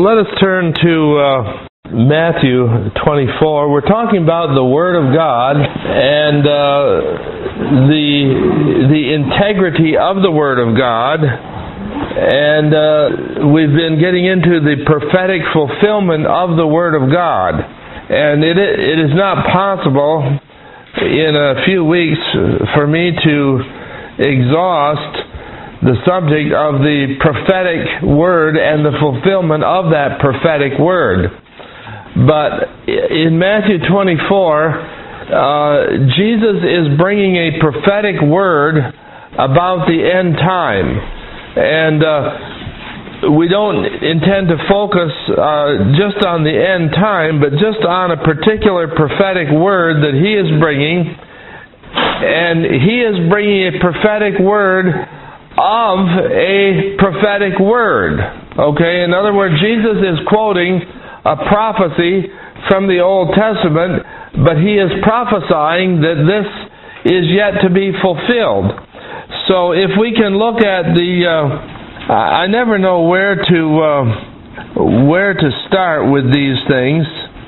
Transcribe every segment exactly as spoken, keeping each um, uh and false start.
let us turn to uh, Matthew twenty-four. We're talking about the Word of God and uh, the the integrity of the Word of God. And uh, we've been getting into the prophetic fulfillment of the Word of God. And it it is not possible in a few weeks for me to exhaust the subject of the prophetic word and the fulfillment of that prophetic word. But in Matthew twenty-four, uh, Jesus is bringing a prophetic word about the end time. And uh, we don't intend to focus uh, just on the end time, but just on a particular prophetic word that he is bringing. And he is bringing a prophetic word of a prophetic word. Okay, in other words, Jesus is quoting a prophecy from the Old Testament, but he is prophesying that this is yet to be fulfilled. So if we can look at the, uh, I never know where to uh, where to start with these things.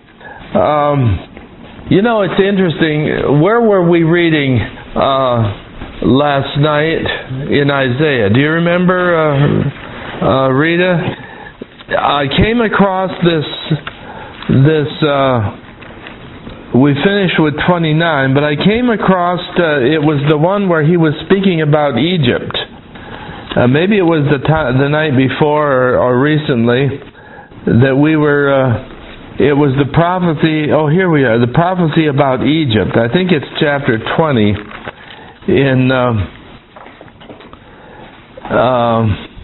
Um, you know, it's interesting. Where were we reading Uh, last night in Isaiah? Do you remember, uh, uh, Rita? I came across this, this, uh, we finished with twenty-nine, but I came across, uh, it was the one where he was speaking about Egypt. Uh, maybe it was the t- the night before or, or recently that we were, uh, it was the prophecy, oh here we are, the prophecy about Egypt. I think it's chapter twenty. In uh, uh,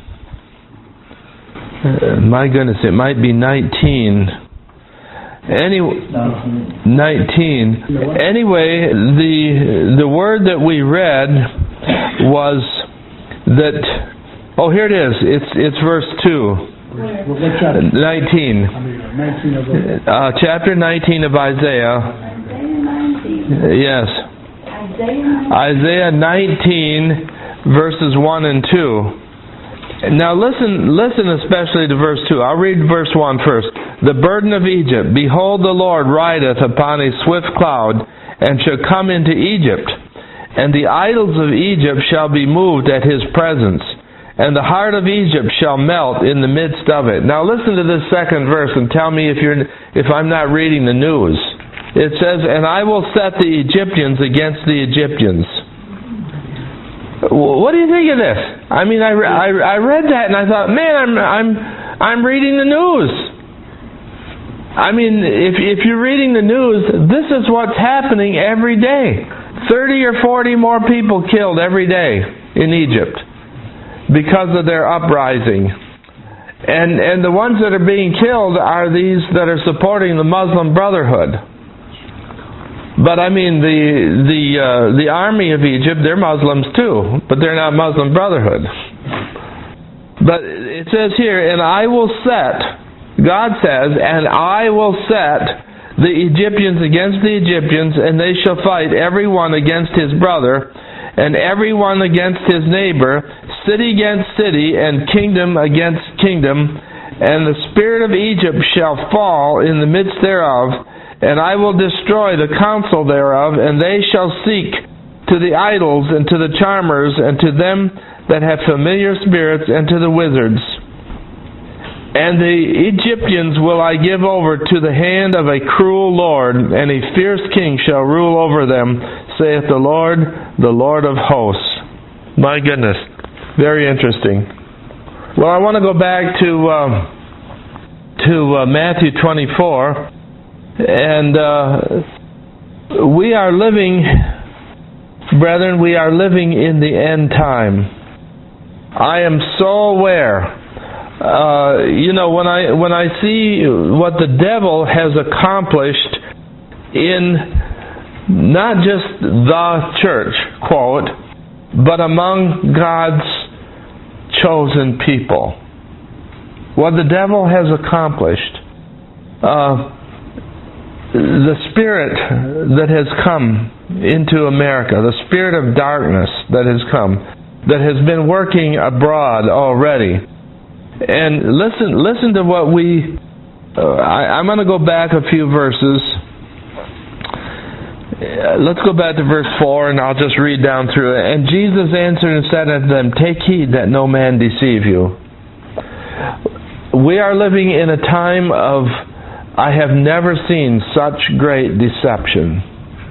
my goodness, it might be nineteen. Anyway, nineteen. Anyway, the the word that we read was that. Oh, here it is. It's it's verse two. Nineteen. Uh, chapter nineteen of Isaiah. Yes. Isaiah nineteen, verses one and two. Now listen, listen especially to verse two. I'll read verse one first. The burden of Egypt. Behold, the Lord rideth upon a swift cloud, and shall come into Egypt. And the idols of Egypt shall be moved at his presence, and the heart of Egypt shall melt in the midst of it. Now listen to this second verse and tell me if you're if I'm not reading the news. It says, and I will set the Egyptians against the Egyptians. What do you think of this? I mean, I, I, I read that and I thought, man, I'm I'm I'm reading the news. I mean, if if you're reading the news, this is what's happening every day. Thirty or forty more people killed every day in Egypt because of their uprising. And and the ones that are being killed are these that are supporting the Muslim Brotherhood. But I mean, the the uh, the army of Egypt, they're Muslims too, but they're not Muslim Brotherhood. But it says here, and I will set, God says, and I will set the Egyptians against the Egyptians, and they shall fight every one against his brother, and every one against his neighbor, city against city, and kingdom against kingdom. And the spirit of Egypt shall fall in the midst thereof, and I will destroy the counsel thereof, and they shall seek to the idols, and to the charmers, and to them that have familiar spirits, and to the wizards. And the Egyptians will I give over to the hand of a cruel lord, and a fierce king shall rule over them, saith the Lord, the Lord of hosts. My goodness, very interesting. Well, I want to go back to um, to uh, Matthew twenty-four. And uh, we are living, brethren, we are living in the end time. I am so aware. Uh, you know, when I when I see what the devil has accomplished in not just the church, quote, but among God's chosen people. What the devil has accomplished. Uh, The spirit that has come into America, the spirit of darkness that has come, that has been working abroad already, And listen, listen to what we. Uh, I, I'm going to go back a few verses. Uh, let's go back to verse four, and I'll just read down through it. And Jesus answered and said unto them, "Take heed that no man deceive you." We are living in a time of, I have never seen such great deception.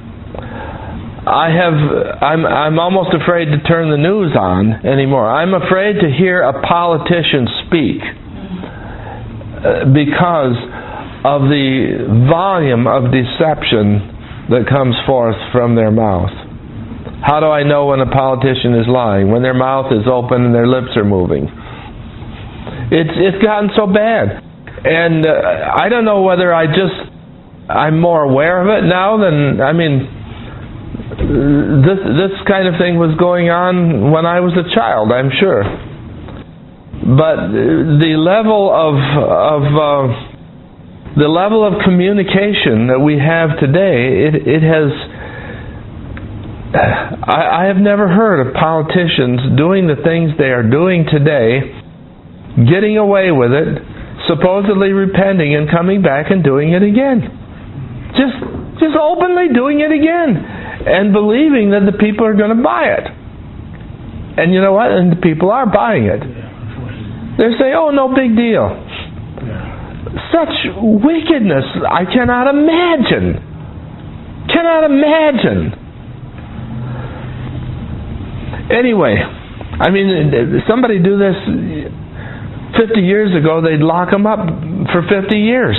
I have, I'm, I'm almost afraid to turn the news on anymore. I'm afraid to hear a politician speak uh, because of the volume of deception that comes forth from their mouth. How do I know when a politician is lying? When their mouth is open and their lips are moving. It's it's gotten so bad. And uh, I don't know whether I just, I'm more aware of it now than, I mean, This this kind of thing was going on when I was a child, I'm sure. But the level of of uh, the level of communication that we have today, it it has. I, I have never heard of politicians doing the things they are doing today, getting away with it, supposedly repenting and coming back and doing it again. Just just openly doing it again. And believing that the people are going to buy it. And you know what? And the people are buying it. They say, "Oh, no big deal." Such wickedness, I cannot imagine. Cannot imagine. Anyway, I mean, somebody do this fifty years ago, they'd lock them up for fifty years.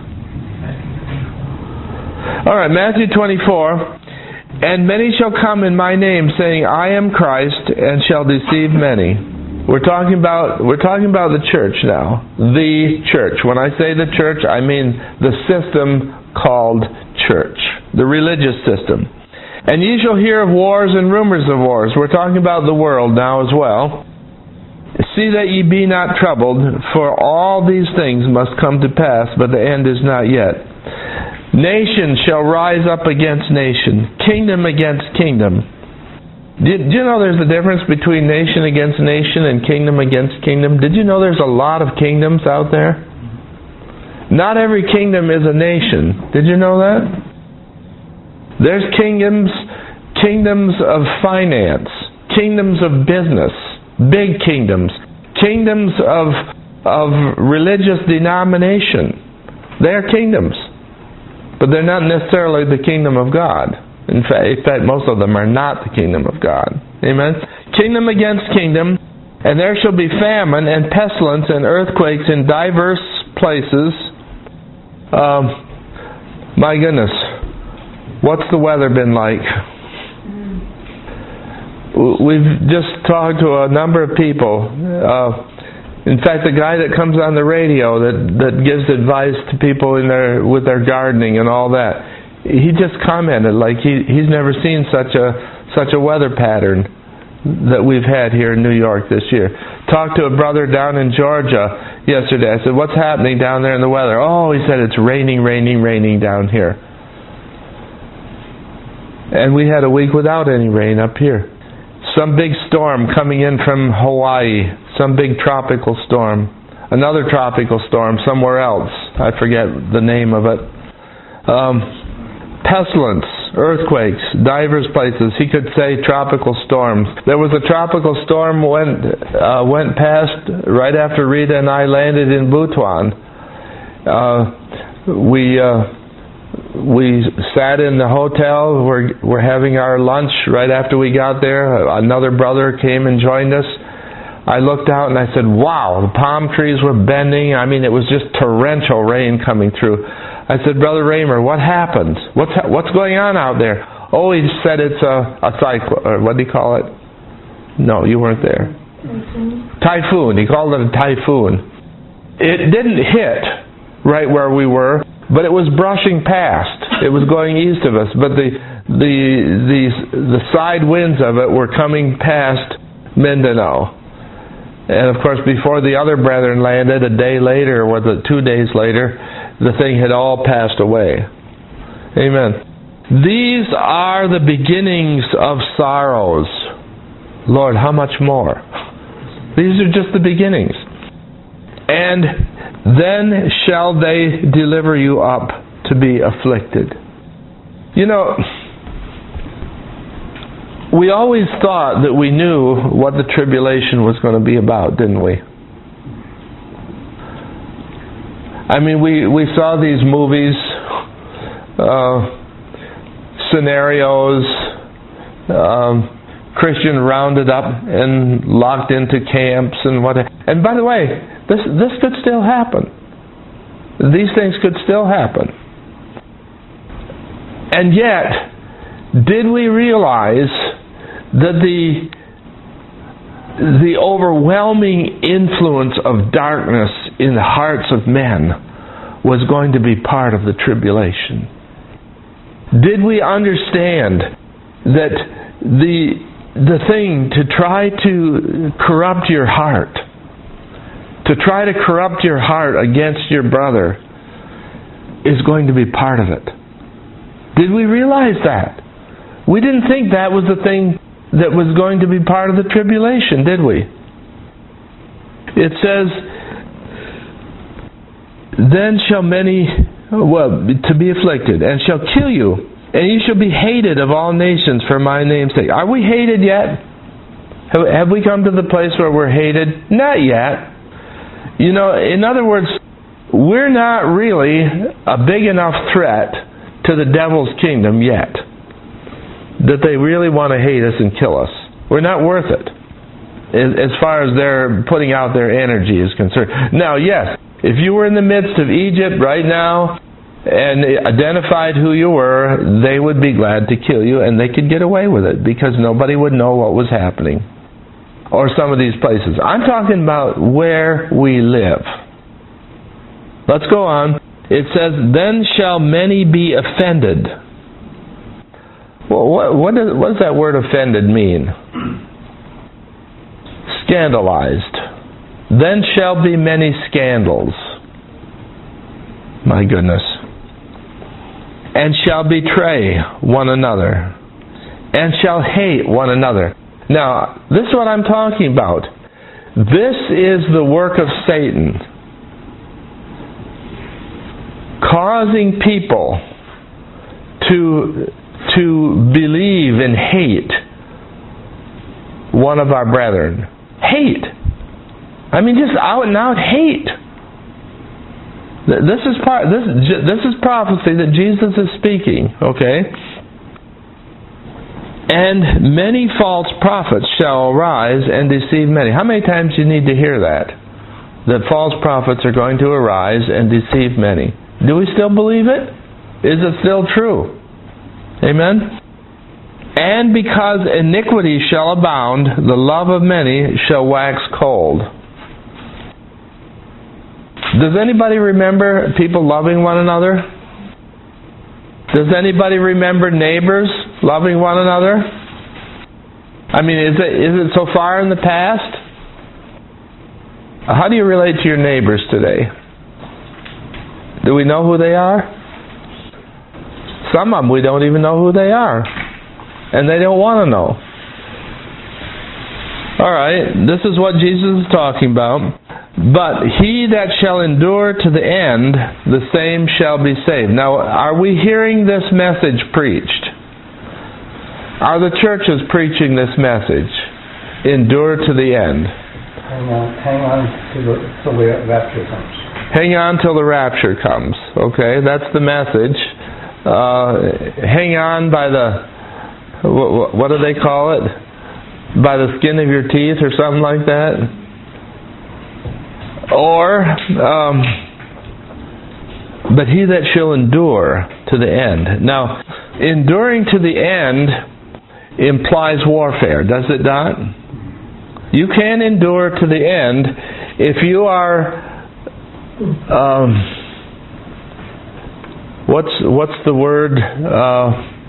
All right, Matthew twenty-four. And many shall come in my name, saying, "I am Christ," and shall deceive many. We're talking about we're talking about the church now. The church. When I say the church, I mean the system called church. The religious system. And ye shall hear of wars and rumors of wars. We're talking about the world now as well. See that ye be not troubled, for all these things must come to pass, but the end is not yet. Nation shall rise up against nation, kingdom against kingdom. Did, do you know there's a difference between nation against nation and kingdom against kingdom? Did you know there's a lot of kingdoms out there? Not every kingdom is a nation. Did you know that? There's kingdoms, kingdoms of finance, kingdoms of business, big kingdoms, kingdoms of, of religious denomination. They are kingdoms. But they're not necessarily the kingdom of God. In fact, in fact, most of them are not the kingdom of God. Amen? Kingdom against kingdom, and there shall be famine and pestilence and earthquakes in diverse places. Um, my goodness, what's the weather been like? We've just talked to a number of people. Uh, In fact, the guy that comes on the radio that, that gives advice to people in their with their gardening and all that, he just commented like he he's never seen such a such a weather pattern that we've had here in New York this year. Talked to a brother down in Georgia yesterday. I said, "What's happening down there in the weather?" "Oh," he said, "it's raining, raining, raining down here." And we had a week without any rain up here. Some big storm coming in from Hawaii. Some big tropical storm. Another tropical storm somewhere else. I forget the name of it. Um, pestilence, earthquakes, divers places. He could say tropical storms. There was a tropical storm went uh, went past right after Rita and I landed in Butuan. Uh, we uh, we sat in the hotel. We're we're having our lunch right after we got there. Another brother came and joined us. I looked out and I said, "Wow, the palm trees were bending." I mean, it was just torrential rain coming through. I said, "Brother Raymer, what happened? What's what's going on out there?" "Oh," he said, "it's a, a cyclone." Or what do you call it? No, you weren't there. Typhoon. Typhoon. He called it a typhoon. It didn't hit right where we were, but it was brushing past. It was going east of us, but the the the the side winds of it were coming past Mindanao. And of course, before the other brethren landed, a day later, or was it two days later, the thing had all passed away. Amen. These are the beginnings of sorrows. Lord, how much more? These are just the beginnings. And then shall they deliver you up to be afflicted. You know, we always thought that we knew what the tribulation was going to be about, didn't we? I mean, we, we saw these movies, uh, scenarios, um, Christian rounded up and locked into camps and what. And by the way, this this could still happen. These things could still happen. And yet, did we realize that the the overwhelming influence of darkness in the hearts of men was going to be part of the tribulation? Did we understand that the the thing to try to corrupt your heart, to try to corrupt your heart against your brother, is going to be part of it? Did we realize that? We didn't think that was the thing that was going to be part of the tribulation, did we? It says, then shall many, well, to be afflicted, and shall kill you, and you shall be hated of all nations for my name's sake. Are we hated yet? Have, have we come to the place where we're hated? Not yet. You know, in other words, we're not really a big enough threat to the devil's kingdom yet that they really want to hate us and kill us. We're not worth it as far as their putting out their energy is concerned. Now, yes, if you were in the midst of Egypt right now and identified who you were, they would be glad to kill you, and they could get away with it because nobody would know what was happening. Or some of these places. I'm talking about where we live. Let's go on. It says, then shall many be offended. Well, what, what, does, what does that word offended mean? Scandalized. Then shall be many scandals. My goodness. And shall betray one another. And shall hate one another. Now, this is what I'm talking about. This is the work of Satan. Causing people to, to believe and hate one of our brethren. Hate. I mean, just out and out hate. This is part. This this is prophecy that Jesus is speaking. Okay. And many false prophets shall arise and deceive many. How many times do you need to hear that? That false prophets are going to arise and deceive many. Do we still believe it? Is it still true? Amen? And because iniquity shall abound, the love of many shall wax cold. Does anybody remember people loving one another? Does anybody remember neighbors loving one another? I mean, is it is it so far in the past? How do you relate to your neighbors today? Do we know who they are? Some of them we don't even know who they are. And they don't want to know. Alright, this is what Jesus is talking about. But he that shall endure to the end, the same shall be saved. Now, are we hearing this message preached? Are the churches preaching this message? Endure to the end. Hang on, hang on till the, till the rapture comes. Hang on till the rapture comes. Okay, that's the message. Uh, hang on by the, what, what do they call it? By the skin of your teeth or something like that? Or, um, but he that shall endure to the end. Now, enduring to the end implies warfare, does it not? You can endure to the end if you are, um, what's what's the word? Uh,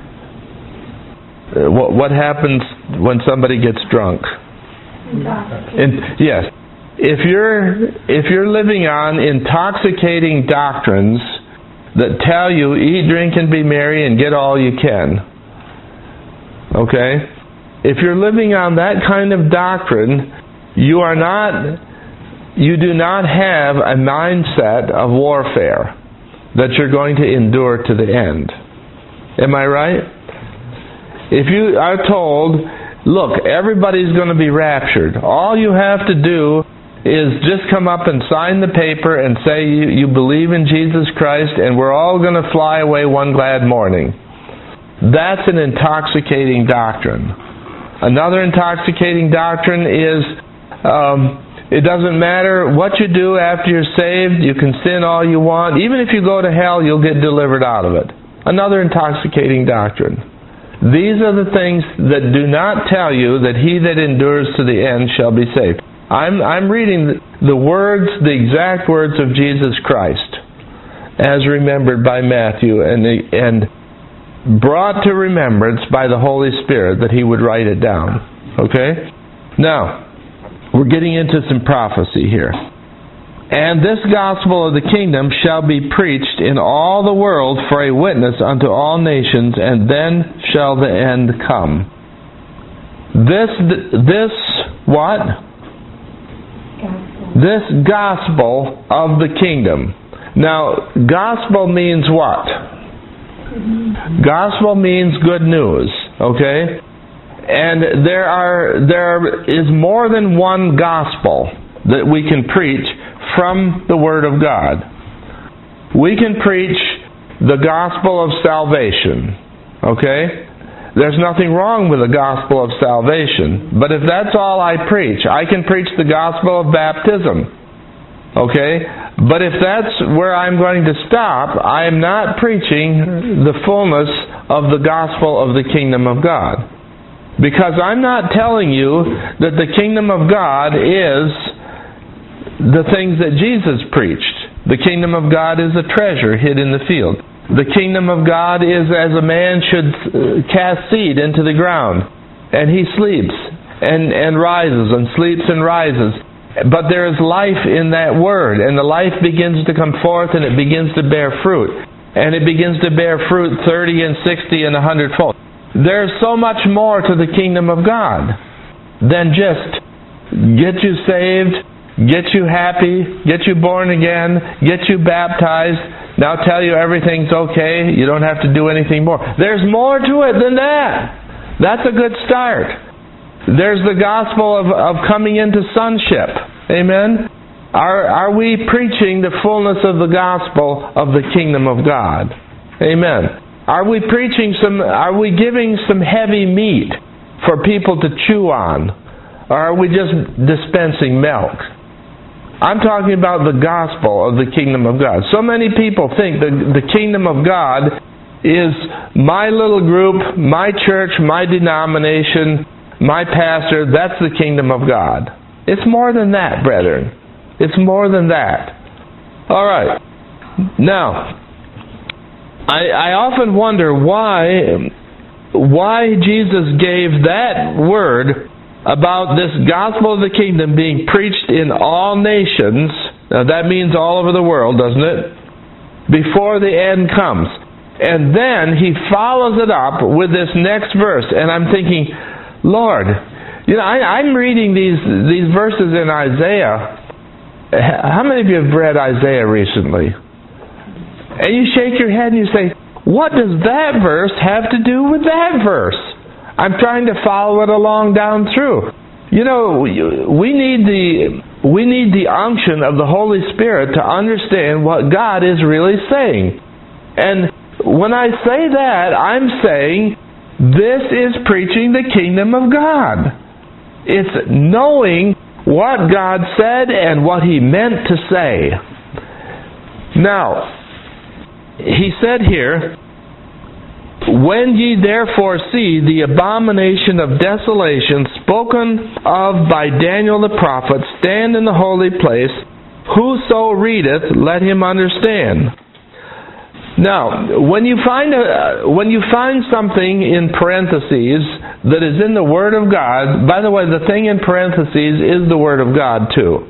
what what happens when somebody gets drunk? In, yes. If you're if you're living on intoxicating doctrines that tell you eat, drink, and be merry and get all you can, okay? If you're living on that kind of doctrine, you are not you do not have a mindset of warfare that you're going to endure to the end. Am I right? If you are told, look, everybody's going to be raptured, all you have to do is just come up and sign the paper and say you, you believe in Jesus Christ and we're all going to fly away one glad morning. That's an intoxicating doctrine. Another intoxicating doctrine is um, it doesn't matter what you do after you're saved. You can sin all you want. Even if you go to hell, you'll get delivered out of it. Another intoxicating doctrine. These are the things that do not tell you that he that endures to the end shall be saved. I'm, I'm reading the words, the exact words of Jesus Christ, as remembered by Matthew, and, and brought to remembrance by the Holy Spirit that he would write it down. Okay? Now, we're getting into some prophecy here. And this gospel of the kingdom shall be preached in all the world for a witness unto all nations, and then shall the end come. This, this, what? Gospel. This gospel of the kingdom. Now, gospel means what? Mm-hmm. Gospel means good news, okay? And there are there is more than one gospel that we can preach from the Word of God. We can preach the gospel of salvation, okay? There's nothing wrong with the gospel of salvation. But if that's all I preach, I can preach the gospel of baptism, okay? But if that's where I'm going to stop, I am not preaching the fullness of the gospel of the kingdom of God. Because I'm not telling you that the kingdom of God is the things that Jesus preached. The kingdom of God is a treasure hid in the field. The kingdom of God is as a man should cast seed into the ground, and he sleeps and, and rises, and sleeps and rises. But there is life in that word, and the life begins to come forth, and it begins to bear fruit. And it begins to bear fruit thirty and sixty and a hundredfold. There's so much more to the kingdom of God than just get you saved, get you happy, get you born again, get you baptized, now tell you everything's okay, you don't have to do anything more. There's more to it than that. That's a good start. There's the gospel of, of coming into sonship. Amen? Are, are we preaching the fullness of the gospel of the kingdom of God? Amen. Are we preaching some, are we giving some heavy meat for people to chew on? Or are we just dispensing milk? I'm talking about the gospel of the kingdom of God. So many people think that the kingdom of God is my little group, my church, my denomination, my pastor. That's the kingdom of God. It's more than that, brethren. It's more than that. All right. Now, I, I often wonder why, why Jesus gave that word about this gospel of the kingdom being preached in all nations. Now that means all over the world, doesn't it? Before the end comes. And then he follows it up with this next verse. And I'm thinking, Lord, you know, I, I'm reading these, these verses in Isaiah. How many of you have read Isaiah recently? And you shake your head and you say, what does that verse have to do with that verse? I'm trying to follow it along down through. You know, we need the we need the unction of the Holy Spirit to understand what God is really saying. And when I say that, I'm saying this is preaching the kingdom of God. It's knowing what God said and what He meant to say. Now, He said here, when ye therefore see the abomination of desolation spoken of by Daniel the prophet stand in the holy place, whoso readeth, let him understand. Now, when you find a, when you find something in parentheses that is in the Word of God, by the way, the thing in parentheses is the Word of God too.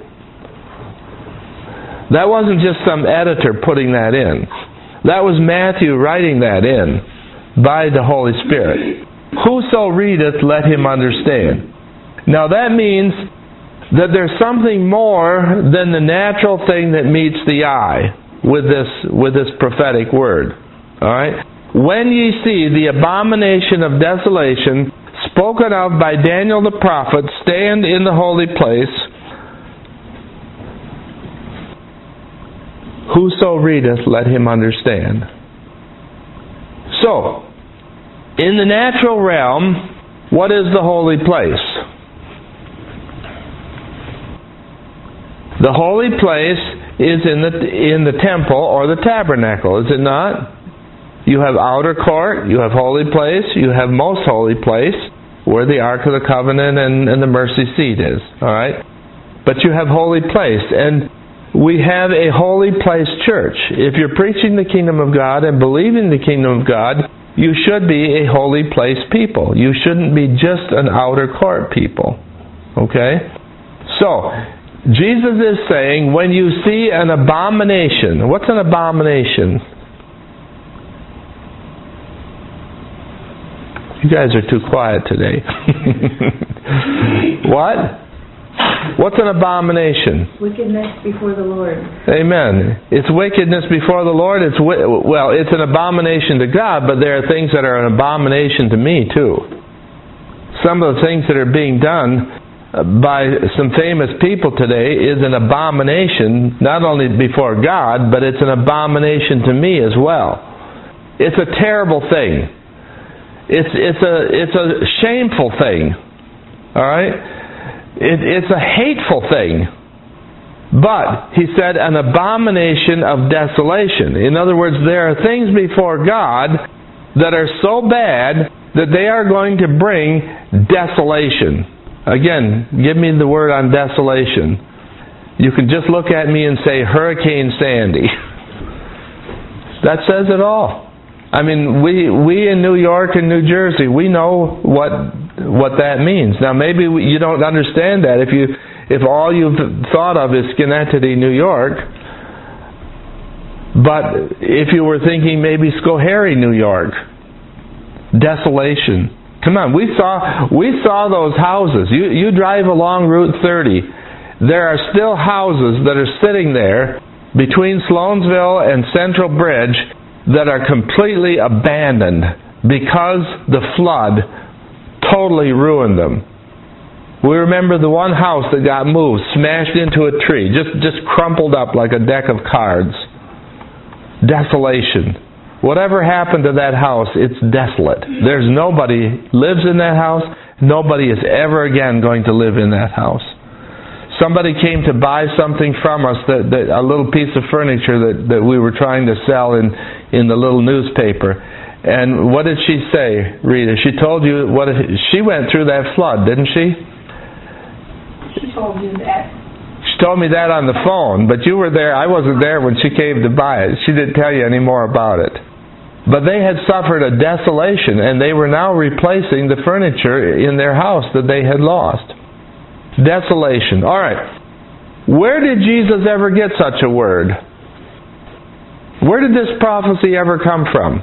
That wasn't just some editor putting that in. That was Matthew writing that in by the Holy Spirit. Whoso readeth, let him understand. Now that means that there's something more than the natural thing that meets the eye with this with this prophetic word. All right? When ye see the abomination of desolation spoken of by Daniel the prophet stand in the holy place, whoso readeth, let him understand. So, in the natural realm, what is the holy place? The holy place is in the in the temple or the tabernacle, is it not? You have outer court, you have holy place, you have most holy place, where the Ark of the Covenant and, and the mercy seat is. Alright? But you have holy place, and we have a holy place church. If you're preaching the kingdom of God and believing the kingdom of God, you should be a holy place people. You shouldn't be just an outer court people. Okay? So, Jesus is saying, when you see an abomination, what's an abomination? You guys are too quiet today. What? What's an abomination? Wickedness before the Lord. Amen. It's wickedness before the Lord. It's well, it's an abomination to God, but there are things that are an abomination to me too. Some of the things that are being done by some famous people today is an abomination, not only before God, but it's an abomination to me as well. It's a terrible thing. It's it's a it's a shameful thing. All right? It, it's a hateful thing. But, he said, an abomination of desolation. In other words, there are things before God that are so bad that they are going to bring desolation. Again, give me the word on desolation. You can just look at me and say, Hurricane Sandy. That says it all. I mean, we we in New York and New Jersey, we know what what that means. Now, maybe you don't understand that if you if all you've thought of is Schenectady, New York. But if you were thinking maybe Schoharie, New York, desolation. Come on, we saw we saw those houses. You you drive along Route thirty. There are still houses that are sitting there between Sloansville and Central Bridge that are completely abandoned because the flood totally ruined them. We remember the one house that got moved, smashed into a tree, just, just crumpled up like a deck of cards. Desolation. Whatever happened to that house, it's desolate. There's nobody lives in that house. Nobody is ever again going to live in that house. Somebody came to buy something from us, that, that a little piece of furniture that, that we were trying to sell in, in the little newspaper. And what did she say, Rita? She told you what she went through that flood, didn't she? She told you that. She told me that on the phone, but you were there. I wasn't there when she came to buy it. She didn't tell you any more about it. But they had suffered a desolation, and they were now replacing the furniture in their house that they had lost. Desolation. All right. Where did Jesus ever get such a word? Where did this prophecy ever come from?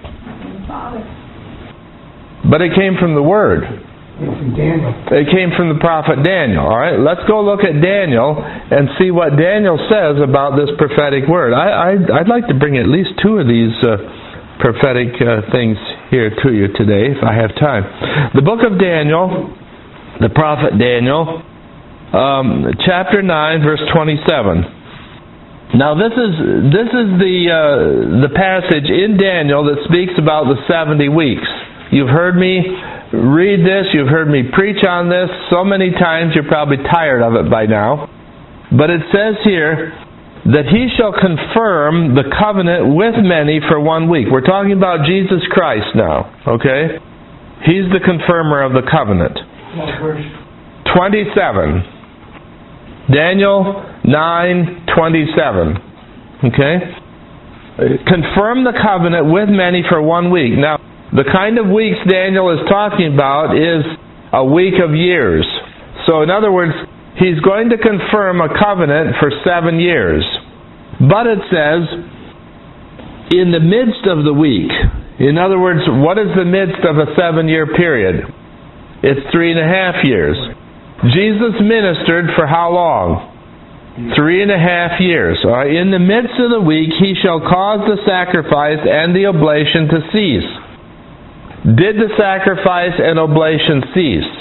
But it came from the Word. From Daniel. It came from the prophet Daniel. All right. Let's go look at Daniel and see what Daniel says about this prophetic word. I, I, I'd like to bring at least two of these uh, prophetic uh, things here to you today, if I have time. The book of Daniel, the prophet Daniel, um, chapter nine, verse twenty-seven. Now this is this is the uh, the passage in Daniel that speaks about the seventy weeks. You've heard me read this, you've heard me preach on this so many times, you're probably tired of it by now. But it says here that he shall confirm the covenant with many for one week. We're talking about Jesus Christ now, okay? He's the confirmer of the covenant. twenty-seven. Daniel nine twenty-seven. Okay? Confirm the covenant with many for one week. Now, the kind of weeks Daniel is talking about is a week of years. So, in other words, he's going to confirm a covenant for seven years. But it says, in the midst of the week. In other words, what is the midst of a seven-year period? It's three and a half years. Jesus ministered for how long? Three and a half years. All right. In the midst of the week he shall cause the sacrifice and the oblation to cease. Did the sacrifice and oblation cease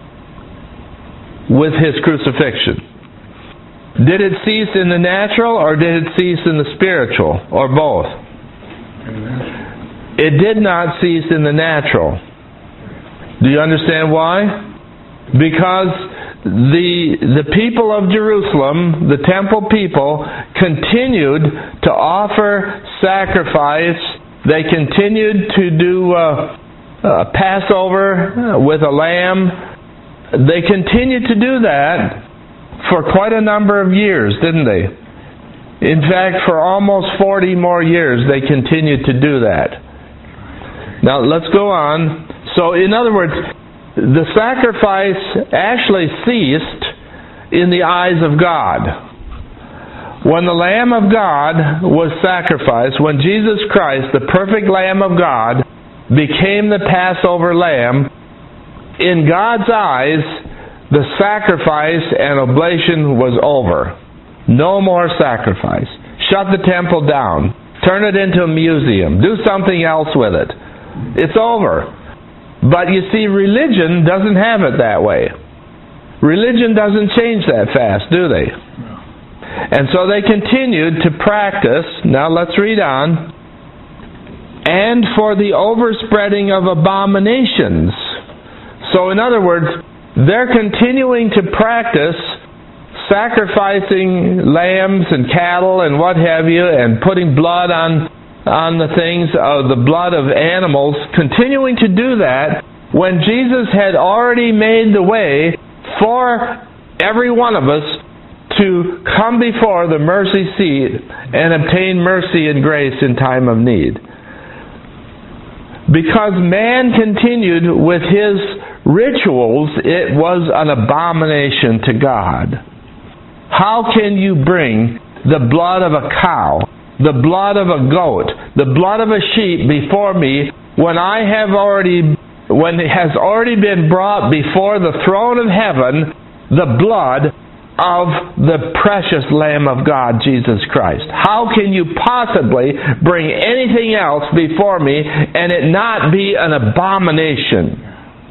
with his crucifixion? Did it cease in the natural or did it cease in the spiritual? Or both? It did not cease in the natural. Do you understand why? Because the the people of Jerusalem, the temple people, continued to offer sacrifice. They continued to do uh, uh, Passover with a lamb. They continued to do that for quite a number of years, didn't they? In fact, for almost forty more years, they continued to do that. Now, let's go on. So, in other words, the sacrifice actually ceased in the eyes of God. When the Lamb of God was sacrificed, when Jesus Christ, the perfect Lamb of God, became the Passover Lamb, in God's eyes, the sacrifice and oblation was over. No more sacrifice. Shut the temple down. Turn it into a museum. Do something else with it. It's over. But you see, religion doesn't have it that way. Religion doesn't change that fast, do they? And so they continued to practice. Now let's read on. And for the overspreading of abominations. So in other words, they're continuing to practice sacrificing lambs and cattle and what have you, and putting blood on on the things of the blood of animals, continuing to do that when Jesus had already made the way for every one of us to come before the mercy seat and obtain mercy and grace in time of need. Because man continued with his rituals, it was an abomination to God. How can you bring the blood of a cow, the blood of a goat, the blood of a sheep before me when I have already, when it has already been brought before the throne of heaven, the blood of the precious Lamb of God, Jesus Christ? How can you possibly bring anything else before me and it not be an abomination,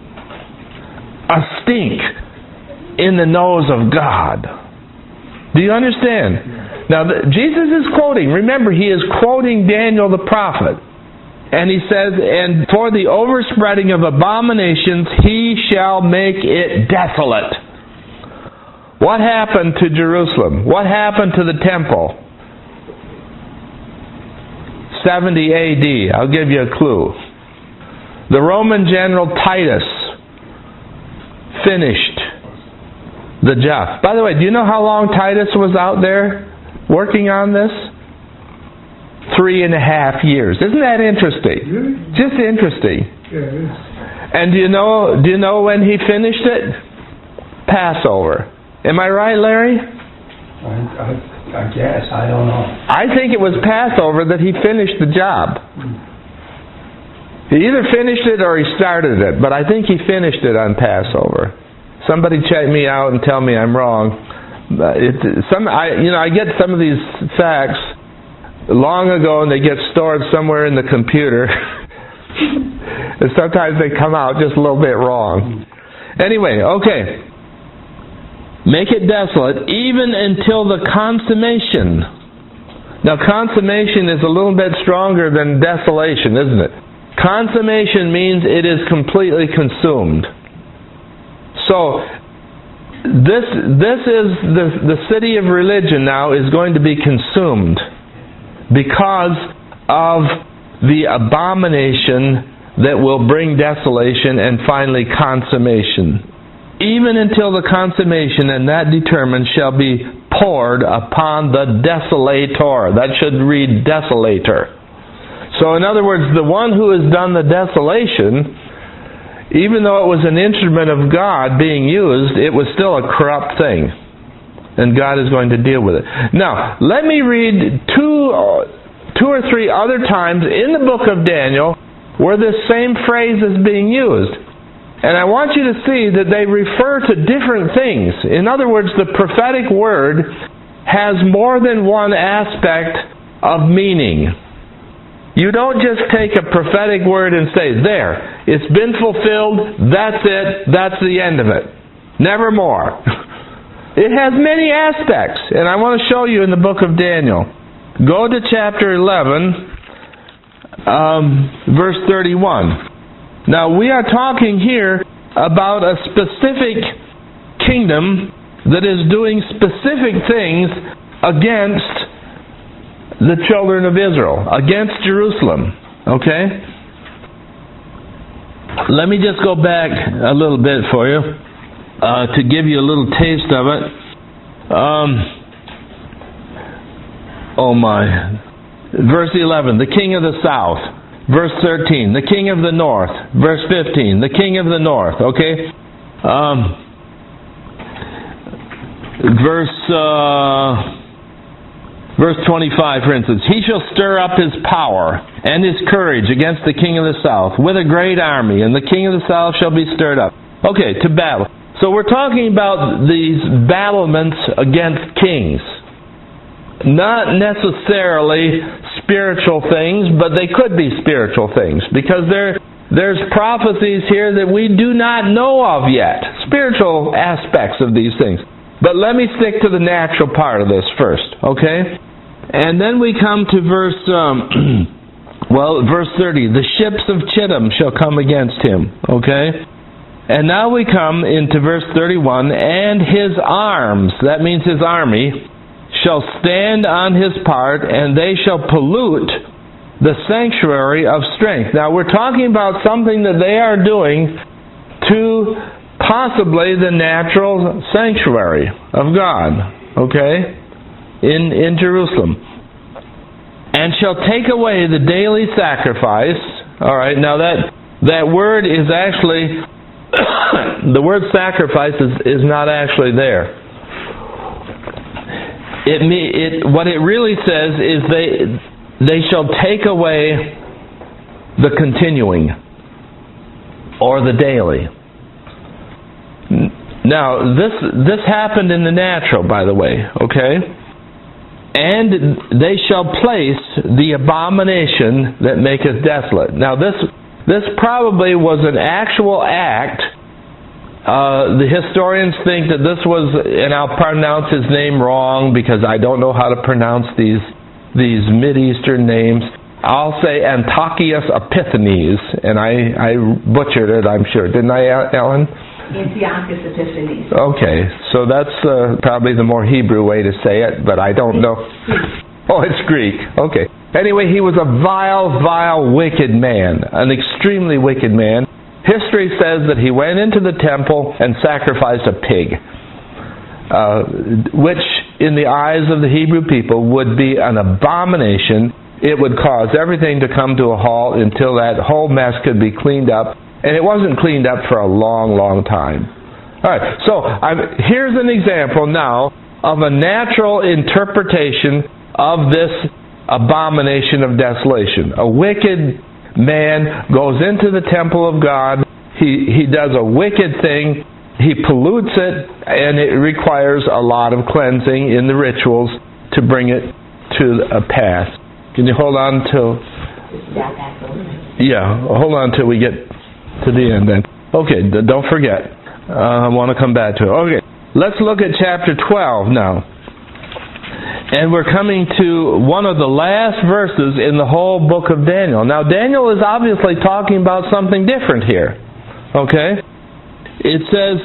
a stink in the nose of God? Do you understand? Now, Jesus is quoting, remember, he is quoting Daniel the prophet. And he says, and for the overspreading of abominations, he shall make it desolate. What happened to Jerusalem? What happened to the temple? seventy A D. I'll give you a clue. The Roman general Titus finished the job. By the way, do you know how long Titus was out there working on this? Three and a half years. Isn't that interesting? Just interesting. And do you know do you know when he finished it? Passover. Am I right, Larry? I, I, I guess. I don't know. I think it was Passover that he finished the job. He either finished it or he started it, but I think he finished it on Passover. Somebody check me out and tell me I'm wrong. It's, some, I, you know, I get some of these facts long ago, and they get stored somewhere in the computer. And sometimes they come out just a little bit wrong. Anyway, okay. Make it desolate, even until the consummation. Now, consummation is a little bit stronger than desolation, isn't it? Consummation means it is completely consumed. So, this this is the the city of religion now is going to be consumed because of the abomination that will bring desolation and finally consummation. Even until the consummation, and that determined, shall be poured upon the desolator. That should read desolator. So in other words, the one who has done the desolation, even though it was an instrument of God being used, it was still a corrupt thing. And God is going to deal with it. Now, let me read two, two or three other times in the book of Daniel where this same phrase is being used. And I want you to see that they refer to different things. In other words, the prophetic word has more than one aspect of meaning. You don't just take a prophetic word and say, there, it's been fulfilled, that's it, that's the end of it. Never more. It has many aspects, and I want to show you in the book of Daniel. Go to chapter eleven, um, verse thirty-one. Now, we are talking here about a specific kingdom that is doing specific things against the children of Israel, against Jerusalem. Okay? Let me just go back a little bit for you uh, to give you a little taste of it. Um, oh my. Verse eleven, the king of the south. Verse thirteen, the king of the north. Verse fifteen, the king of the north. Okay? Um, verse... Uh, Verse twenty-five, for instance, he shall stir up his power and his courage against the king of the south with a great army, and the king of the south shall be stirred up. Okay, to battle. So we're talking about these battlements against kings. Not necessarily spiritual things, but they could be spiritual things, because there, there's prophecies here that we do not know of yet. Spiritual aspects of these things. But let me stick to the natural part of this first, okay? And then we come to verse, um, well, verse thirty. The ships of Chittim shall come against him. Okay? And now we come into verse thirty-one. And his arms, that means his army, shall stand on his part, and they shall pollute the sanctuary of strength. Now we're talking about something that they are doing to possibly the natural sanctuary of God. Okay? In, in Jerusalem. And shall take away the daily sacrifice. Alright, now that that word is actually the word sacrifice is, is not actually there. It, it what it really says is they they shall take away the continuing or the daily. Now this this happened in the natural, by the way, okay? And they shall place the abomination that maketh desolate. Now this this probably was an actual act. Uh, the historians think that this was, and I'll pronounce his name wrong because I don't know how to pronounce these these Mid-Eastern names. I'll say Antiochus Epiphanes, and I, I butchered it, I'm sure. Didn't I, Ellen? Antiochus Epiphanes. Okay, so that's uh, probably the more Hebrew way to say it, but I don't know. Oh, it's Greek. Okay. Anyway, he was a vile, vile, wicked man, an extremely wicked man. History says that he went into the temple and sacrificed a pig, uh, which in the eyes of the Hebrew people would be an abomination. It would cause everything to come to a halt until that whole mess could be cleaned up. And it wasn't cleaned up for a long, long time. All right, so I'm, here's an example now of a natural interpretation of this abomination of desolation. A wicked man goes into the temple of God. He, he does a wicked thing. He pollutes it, and it requires a lot of cleansing in the rituals to bring it to a pass. Can you hold on till... Yeah, hold on till we get... to the end then. Okay, don't forget. Uh, I want to come back to it. Okay, let's look at chapter twelve now. And we're coming to one of the last verses in the whole book of Daniel. Now, Daniel is obviously talking about something different here. Okay? It says,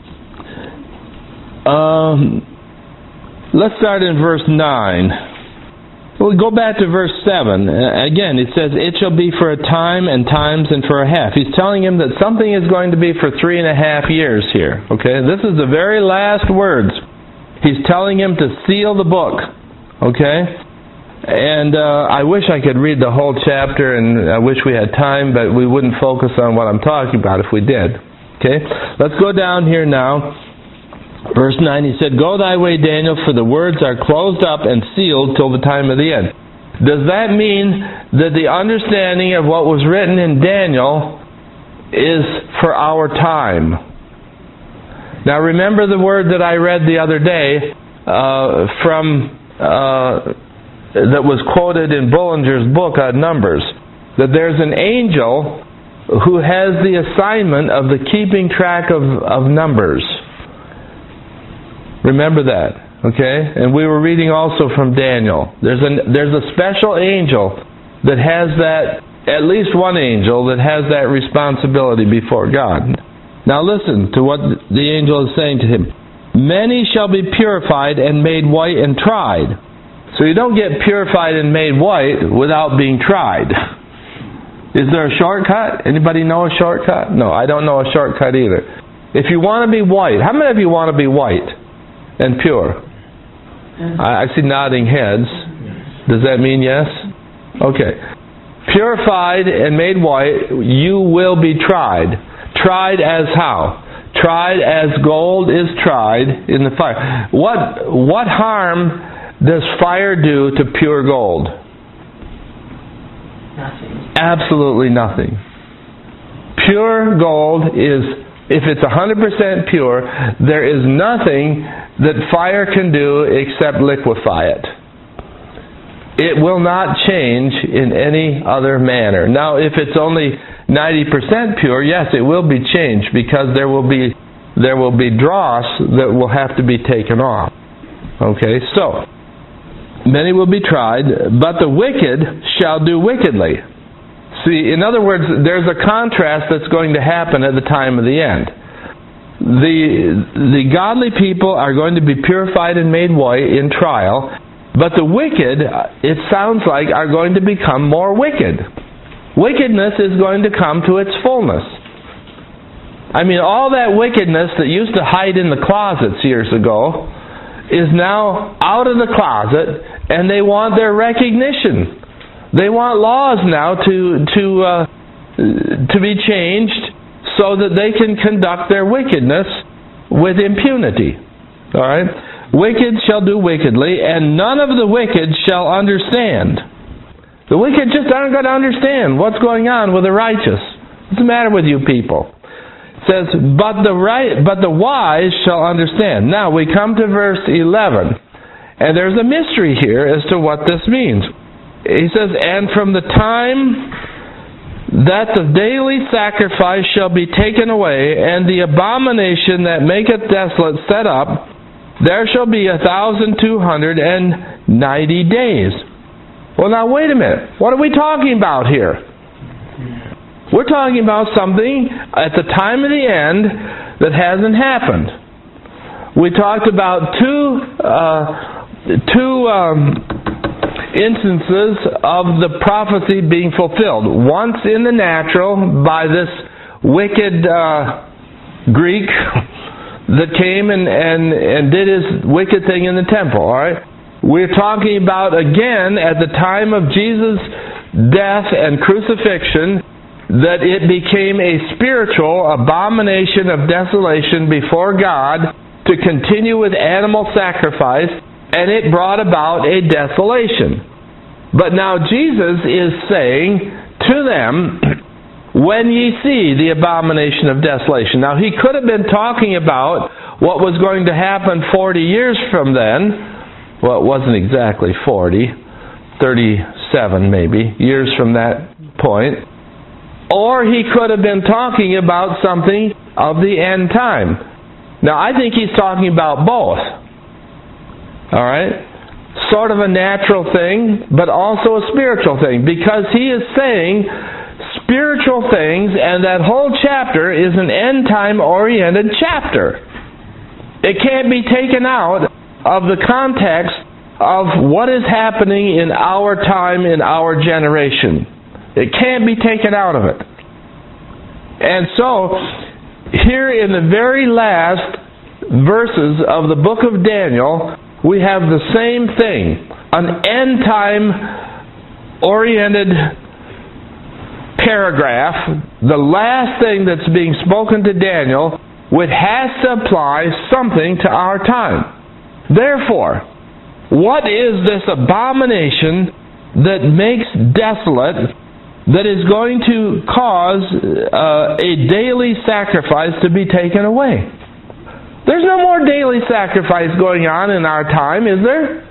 um, let's start in verse nine. Well, go back to verse seven. Uh, again, it says, it shall be for a time and times and for a half. He's telling him that something is going to be for three and a half years here. Okay? This is the very last words. He's telling him to seal the book. Okay? And uh, I wish I could read the whole chapter, and I wish we had time, but we wouldn't focus on what I'm talking about if we did. Okay? Let's go down here now. Verse nine, he said, go thy way, Daniel, for the words are closed up and sealed till the time of the end. Does that mean that the understanding of what was written in Daniel is for our time. Now remember the word that I read the other day uh, from uh, that was quoted in Bullinger's book on Numbers, that there's an angel who has the assignment of the keeping track of, of numbers. Remember that, okay? And we were reading also from Daniel. There's a, there's a special angel that has that, at least one angel that has that responsibility before God. Now listen to what the angel is saying to him. Many shall be purified and made white and tried. So you don't get purified and made white without being tried. Is there a shortcut? Anybody know a shortcut? No, I don't know a shortcut either. If you want to be white, how many of you want to be white and pure? I, I see nodding heads. Does that mean yes? Okay. Purified and made white, you will be tried. Tried as how? Tried as gold is tried in the fire. What, what harm does fire do to pure gold? Nothing. Absolutely nothing. Pure gold is, if it's one hundred percent pure, there is nothing that fire can do except liquefy it. It will not change in any other manner. Now, if it's only ninety percent pure, yes, it will be changed, because there will be there will be dross that will have to be taken off. Okay, so many will be tried, but the wicked shall do wickedly. See, in other words, there's a contrast that's going to happen at the time of the end. The, the godly people are going to be purified and made white in trial, but the wicked, it sounds like, are going to become more wicked. Wickedness is going to come to its fullness. I mean, all that wickedness that used to hide in the closets years ago is now out of the closet, and they want their recognition. They want laws now to to uh, to be changed so that they can conduct their wickedness with impunity. All right? Wicked shall do wickedly, and none of the wicked shall understand. The wicked just aren't going to understand what's going on with the righteous. What's the matter with you people? It says, but the right, but the wise shall understand. Now we come to verse eleven, and there's a mystery here as to what this means. He says, and from the time that the daily sacrifice shall be taken away, and the abomination that maketh desolate set up, there shall be a thousand two hundred and ninety days. Well, now wait a minute. What are we talking about here? We're talking about something at the time of the end that hasn't happened. We talked about two uh, two um, instances of the prophecy being fulfilled. Once in the natural by this wicked uh, Greek that came and, and, and did his wicked thing in the temple. All right. We're talking about again at the time of Jesus' death and crucifixion, that it became a spiritual abomination of desolation before God to continue with animal sacrifice, and it brought about a desolation. But now Jesus is saying to them, when ye see the abomination of desolation. Now he could have been talking about what was going to happen forty years from then. Well, it wasn't exactly forty, thirty-seven maybe, years from that point. Or he could have been talking about something of the end time. Now, I think he's talking about both. All right? Sort of a natural thing, but also a spiritual thing. Because he is saying spiritual things, and that whole chapter is an end-time oriented chapter. It can't be taken out of the context of what is happening in our time, in our generation. It can't be taken out of it. And so, here in the very last verses of the book of Daniel, we have the same thing. An end-time oriented paragraph, the last thing that's being spoken to Daniel, which has to apply something to our time. Therefore, what is this abomination that makes desolate that is going to cause uh, a daily sacrifice to be taken away. There's no more daily sacrifice going on in our time, is there?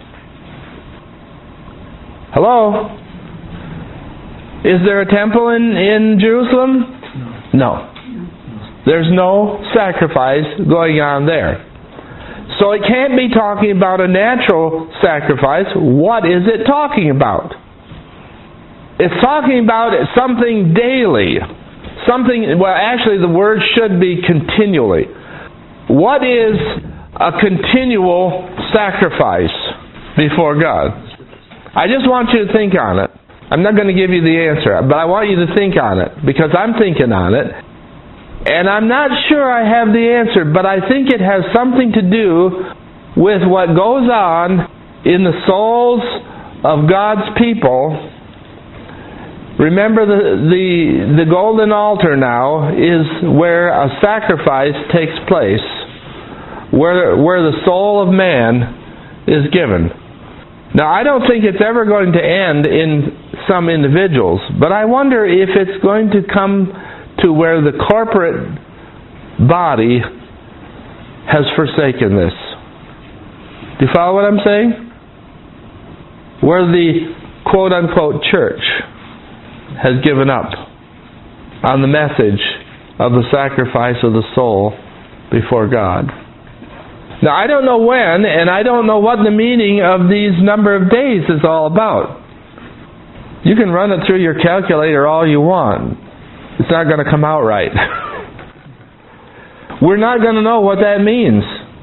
Hello? Is there a temple in, in Jerusalem? No. There's no sacrifice going on there. So it can't be talking about a natural sacrifice. What is it talking about? It's talking about something daily. Something, well, actually the word should be continually. What is a continual sacrifice before God? I just want you to think on it. I'm not going to give you the answer, but I want you to think on it, because I'm thinking on it. And I'm not sure I have the answer, but I think it has something to do with what goes on in the souls of God's people. Remember, the, the, the golden altar now is where a sacrifice takes place, where, where the soul of man is given. Now, I don't think it's ever going to end in some individuals, but I wonder if it's going to come to where the corporate body has forsaken this. Do you follow what I'm saying? Where the quote-unquote church has given up on the message of the sacrifice of the soul before God. Now, I don't know when, and I don't know what the meaning of these number of days is all about. You can run it through your calculator all you want. It's not going to come out right. We're not going to know what that means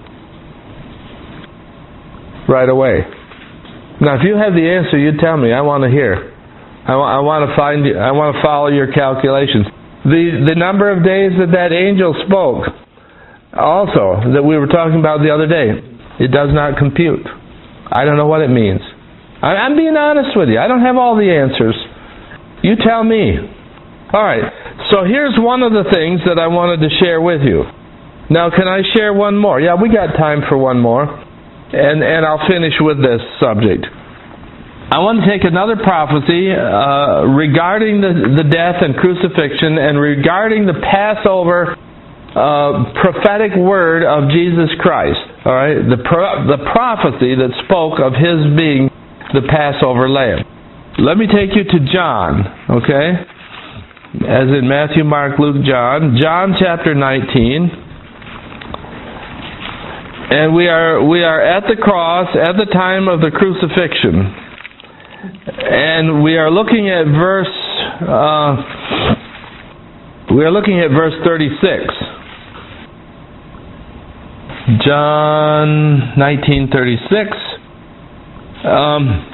right away. Now, if you have the answer, you tell me. I want to hear. I want, I want to find. I want to follow your calculations. The the number of days that that angel spoke, also that we were talking about the other day, it does not compute. I don't know what it means. I, I'm being honest with you. I don't have all the answers. You tell me. All right. So here's one of the things that I wanted to share with you. Now, can I share one more? Yeah, we got time for one more, and and I'll finish with this subject. I want to take another prophecy uh, regarding the, the death and crucifixion, and regarding the Passover uh, prophetic word of Jesus Christ. All right, the pro- the prophecy that spoke of His being the Passover Lamb. Let me take you to John. Okay, as in Matthew, Mark, Luke, John. John chapter nineteen, and we are we are at the cross at the time of the crucifixion. And we are looking at verse uh, we are looking at verse thirty-six. John nineteen thirty-six. Um,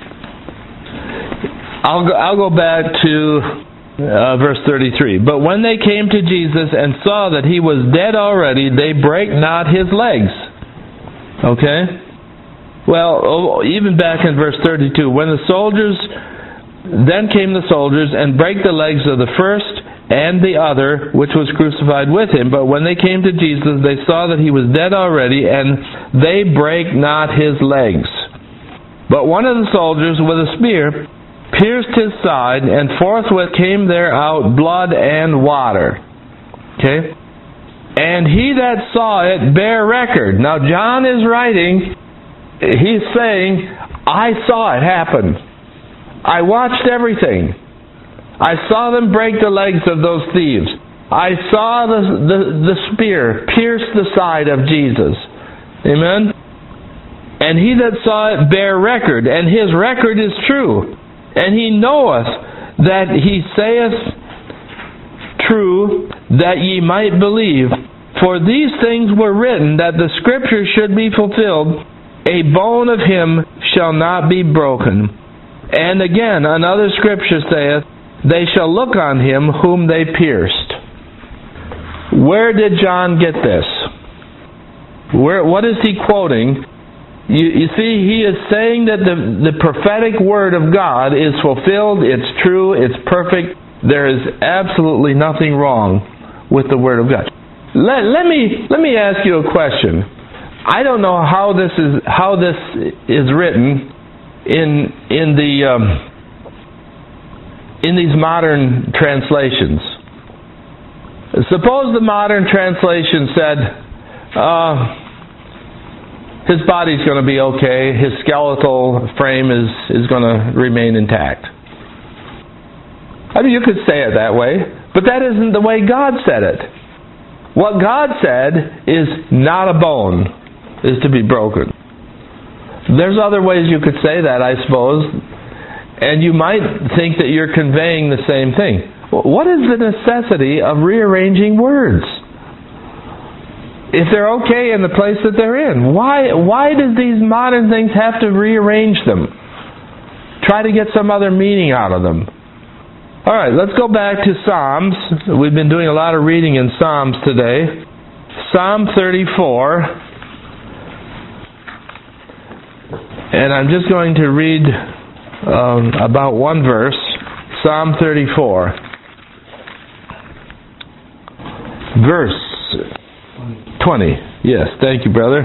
I'll go, I'll go back to uh, verse thirty-three. But when they came to Jesus and saw that He was dead already, they brake not His legs. Okay. Well, even back in verse thirty-two, when the soldiers, then came the soldiers and brake the legs of the first and the other, which was crucified with Him. But when they came to Jesus, they saw that He was dead already, and they brake not His legs. But one of the soldiers with a spear pierced His side, and forthwith came there out blood and water. Okay? And he that saw it bare record. Now John is writing. He's saying, I saw it happen. I watched everything. I saw them break the legs of those thieves. I saw the, the, the spear pierce the side of Jesus. Amen? And he that saw it bare record, and his record is true. And he knoweth that he saith true, that ye might believe. For these things were written, that the Scripture should be fulfilled. A bone of him shall not be broken. And again, another scripture saith, they shall look on him whom they pierced. Where did John get this? Where? What is he quoting? You, you see, he is saying that the, the prophetic word of God is fulfilled, it's true, it's perfect. There is absolutely nothing wrong with the word of God. Let, let me let me ask you a question. I don't know how this is how this is written in in the um, in these modern translations. Suppose the modern translation said, uh, his body's going to be okay, his skeletal frame is, is going to remain intact. I mean, you could say it that way, but that isn't the way God said it. What God said is not a bone is to be broken. There's other ways you could say that, I suppose, and you might think that you're conveying the same thing. What is the necessity of rearranging words? If they're okay in the place that they're in, why why does these modern things have to rearrange them? Try to get some other meaning out of them. All right, let's go back to Psalms. We've been doing a lot of reading in Psalms today. Psalm thirty-four. And I'm just going to read um, about one verse. Psalm thirty-four. Verse twenty. Yes, thank you, brother.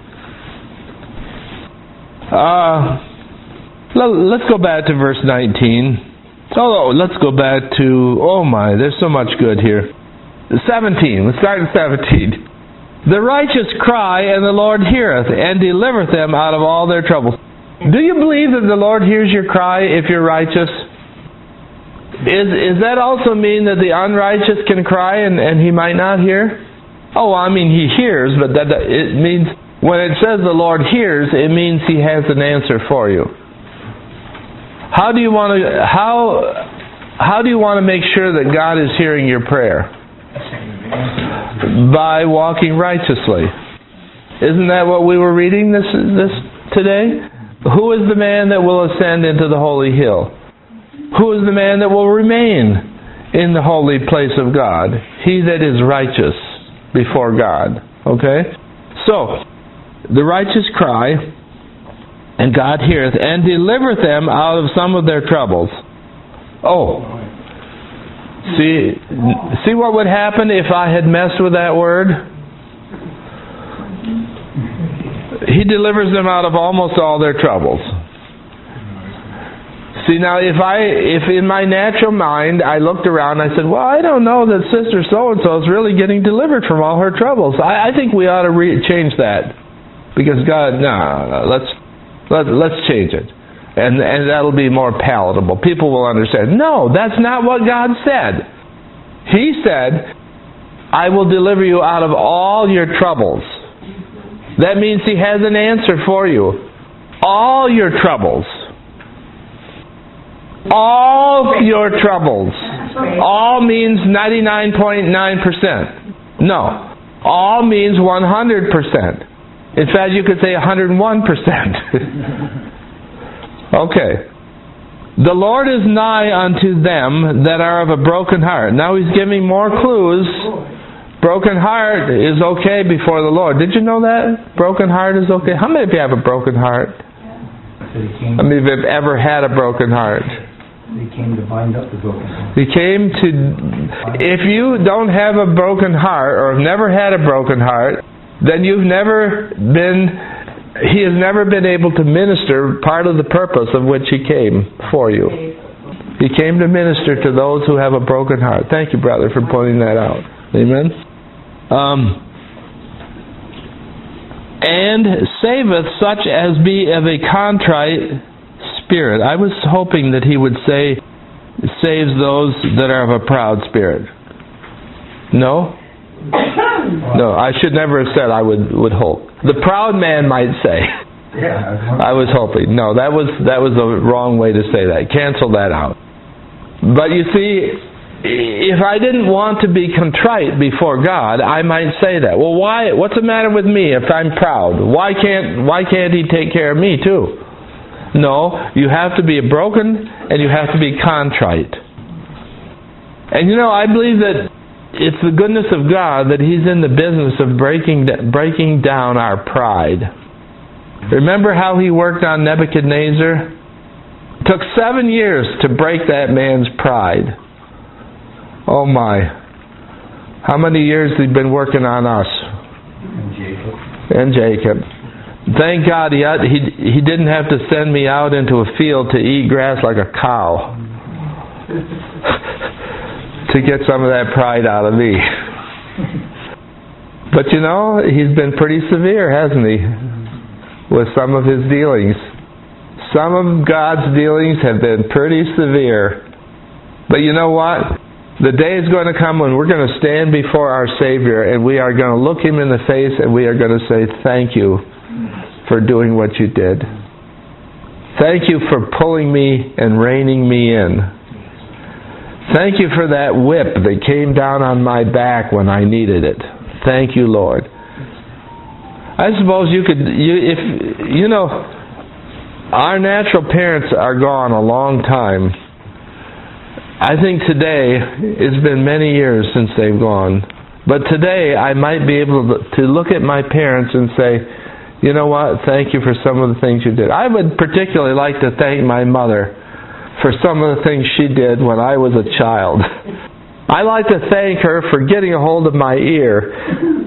Uh, let's go back to verse nineteen. Oh, let's go back to, oh my, there's so much good here. seventeen. Let's start at seventeen. The righteous cry, and the Lord heareth, and delivereth them out of all their troubles. Do you believe that the Lord hears your cry if you're righteous? Is is that also mean that the unrighteous can cry and, and he might not hear? Oh, I mean he hears, but that it means when it says the Lord hears, it means He has an answer for you. How do you want to how how do you want to make sure that God is hearing your prayer? By walking righteously. Isn't that what we were reading this this today? Who is the man that will ascend into the holy hill? Who is the man that will remain in the holy place of God? He that is righteous before God. Okay? So, the righteous cry, and God heareth, and delivereth them out of some of their troubles. Oh. See, see what would happen if I had messed with that word? He delivers them out of almost all their troubles. See, now if I, if in my natural mind I looked around and I said, well, I don't know that Sister so-and-so is really getting delivered from all her troubles. I, I think we ought to re- change that. Because God, no, no, let's, let, let's change it. And, and that'll be more palatable. People will understand. No, that's not what God said. He said, I will deliver you out of all your troubles. That means He has an answer for you. All your troubles. All your troubles. All means ninety-nine point nine percent. No. All means one hundred percent. In fact, you could say one hundred one percent. Okay. The Lord is nigh unto them that are of a broken heart. Now He's giving more clues. Broken heart is okay before the Lord. Did you know that? Broken heart is okay. How many of you have a broken heart? How many of you have ever had a broken heart? He came to bind up the broken heart. He came to... If you don't have a broken heart, or have never had a broken heart, then you've never been... He has never been able to minister part of the purpose of which He came for you. He came to minister to those who have a broken heart. Thank you, brother, for pointing that out. Amen? Um, and saveth such as be of a contrite spirit. I was hoping that he would say, saves those that are of a proud spirit. No? No, I should never have said I would, would hope. The proud man might say. Yeah, I was hoping. No, that was that was the wrong way to say that. Cancel that out. But you see, if I didn't want to be contrite before God, I might say that. Well, why? What's the matter with me if I'm proud? Why can't Why can't He take care of me too? No, you have to be broken and you have to be contrite. And you know, I believe that it's the goodness of God that He's in the business of breaking breaking down our pride. Remember how He worked on Nebuchadnezzar? It took seven years to break that man's pride. Oh my. How many years has He been working on us? And Jacob. And Jacob. Thank God he, he, he didn't have to send me out into a field to eat grass like a cow. to get some of that pride out of me. But you know, he's been pretty severe, hasn't he, with some of his dealings. Some of God's dealings have been pretty severe. But you know what? The day is going to come when we're going to stand before our Savior and we are going to look Him in the face and we are going to say, thank you for doing what you did. Thank you for pulling me and reining me in. Thank you for that whip that came down on my back when I needed it. Thank you, Lord. I suppose you could, you, if you know, our natural parents are gone a long time. I think today, it's been many years since they've gone. But today, I might be able to look at my parents and say, you know what, thank you for some of the things you did. I would particularly like to thank my mother for some of the things she did when I was a child. I like to thank her for getting a hold of my ear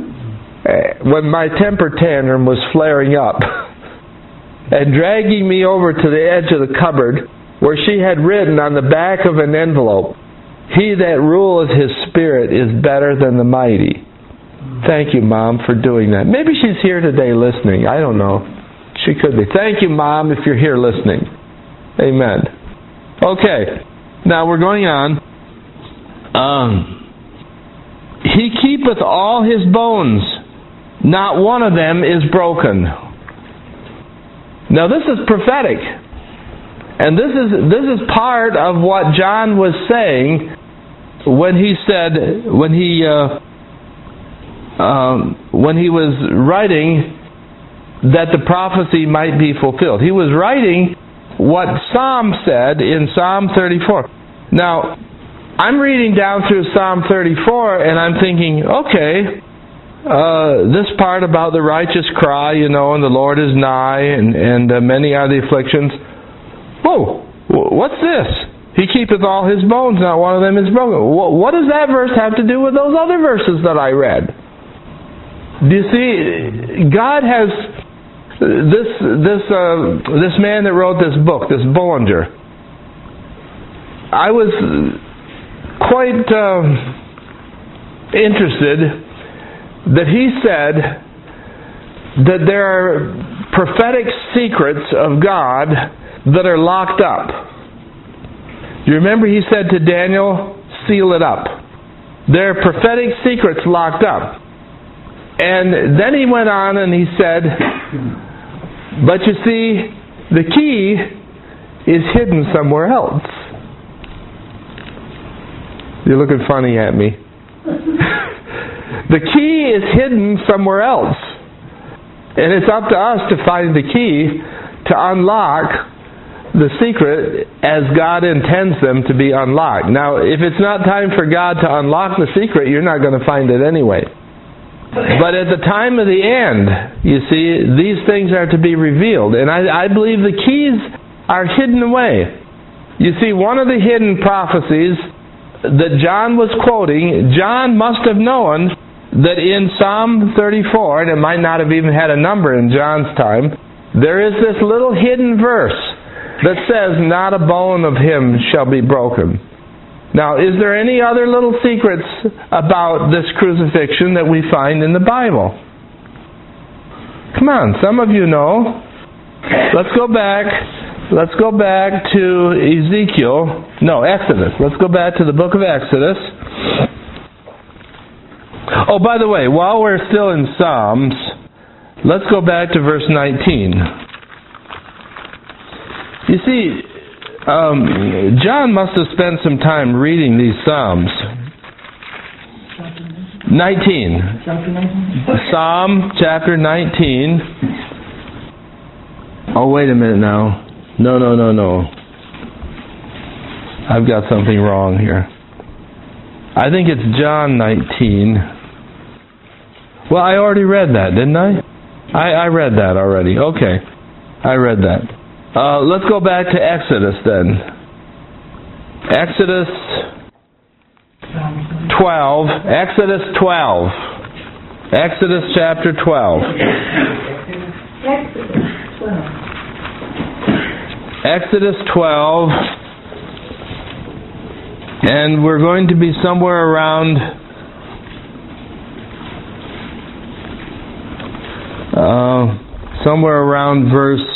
when my temper tantrum was flaring up and dragging me over to the edge of the cupboard where she had written on the back of an envelope, "He that ruleth his spirit is better than the mighty." Thank you, Mom, for doing that. Maybe she's here today listening. I don't know. She could be. Thank you, Mom, if you're here listening. Amen. Okay. Now we're going on. Um, he keepeth all his bones. Not one of them is broken. Now this is prophetic. And this is this is part of what John was saying when he said, when he uh, um, when he was writing that the prophecy might be fulfilled. He was writing what Psalm said in Psalm thirty-four. Now, I'm reading down through Psalm thirty-four and I'm thinking, okay, uh, this part about the righteous cry, you know, and the Lord is nigh, and, and uh, many are the afflictions. Whoa, what's this? He keepeth all his bones, not one of them is broken. What does that verse have to do with those other verses that I read? Do you see, God has this this uh, this man that wrote this book, this Bullinger. I was quite uh, interested that he said that there are prophetic secrets of God that are locked up. You remember he said to Daniel, seal it up. There are prophetic secrets locked up. And then he went on and he said, but you see, the key is hidden somewhere else. You're looking funny at me. The key is hidden somewhere else. And it's up to us to find the key to unlock the secret as God intends them to be unlocked. Now, if it's not time for God to unlock the secret, you're not going to find it anyway. But at the time of the end, you see, these things are to be revealed. And I, I believe the keys are hidden away. You see, one of the hidden prophecies that John was quoting, John must have known that in Psalm thirty-four, and it might not have even had a number in John's time, there is this little hidden verse that says, not a bone of him shall be broken. Now, is there any other little secrets about this crucifixion that we find in the Bible? Come on, some of you know. Let's go back. Let's go back to Ezekiel. No, Exodus. Let's go back to the book of Exodus. Oh, by the way, while we're still in Psalms, let's go back to verse nineteen. You see, um, John must have spent some time reading these Psalms. nineteen. Psalm chapter nineteen. Oh, wait a minute now. No, no, no, no. I've got something wrong here. I think it's John nineteen. Well, I already read that, didn't I? I, I read that already. Okay. I read that. Uh, let's go back to Exodus then. Exodus twelve. Exodus twelve. Exodus chapter twelve. Exodus twelve. And we're going to be somewhere around uh, somewhere around verse